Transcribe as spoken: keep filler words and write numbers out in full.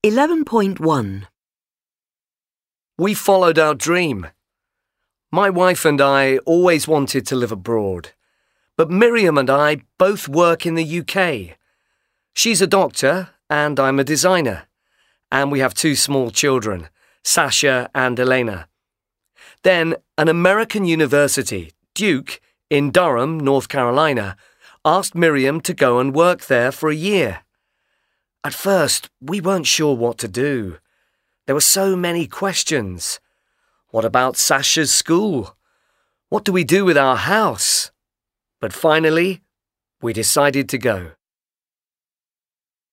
eleven point one. We followed our dream. My wife and I always wanted to live abroad, but Miriam and I both work in the U K. She's a doctor and I'm a designer, and we have two small children, Sasha and Elena. Then an American university, Duke, in Durham, North Carolina, asked Miriam to go and work there for a year. At first, we weren't sure what to do. There were so many questions. What about Sasha's school? What do we do with our house? But finally, we decided to go.